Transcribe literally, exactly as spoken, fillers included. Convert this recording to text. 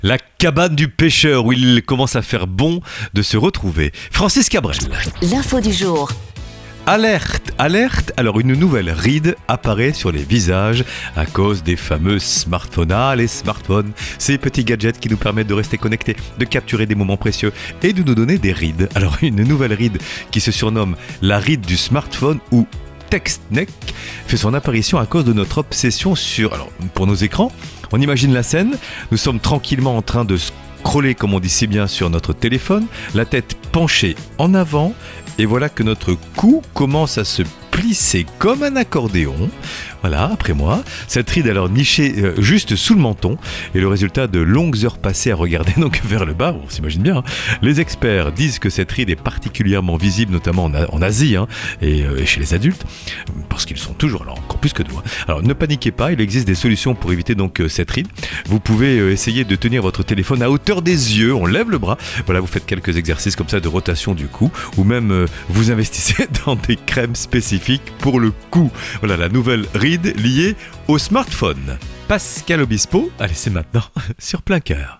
La cabane du pêcheur où il commence à faire bon de se retrouver. Francis Cabrel. L'info du jour. Alerte, alerte. Alors une nouvelle ride apparaît sur les visages à cause des fameux smartphones. Ah, les smartphones, ces petits gadgets qui nous permettent de rester connectés, de capturer des moments précieux et de nous donner des rides. Alors une nouvelle ride qui se surnomme la ride du smartphone ou TextNeck fait son apparition à cause de notre obsession sur, alors pour nos écrans, on imagine la scène, nous sommes tranquillement en train de scroller comme on dit si bien sur notre téléphone, la tête penchée en avant et voilà que notre cou commence à se plisser comme un accordéon. Voilà, après moi, cette ride alors nichée euh, juste sous le menton et le résultat de longues heures passées à regarder donc vers le bas, on s'imagine bien. Hein. Les experts disent que cette ride est particulièrement visible, notamment en, en Asie hein, et, euh, et chez les adultes, parce qu'ils sont toujours là, encore plus que nous. Hein. Alors ne paniquez pas, il existe des solutions pour éviter donc euh, cette ride. Vous pouvez euh, essayer de tenir votre téléphone à hauteur des yeux, on lève le bras, voilà, vous faites quelques exercices comme ça de rotation du cou, ou même euh, vous investissez dans des crèmes spécifiques pour le cou. Voilà la nouvelle ride lié au smartphone. Pascal Obispo, allez c'est maintenant sur Plein Cœur.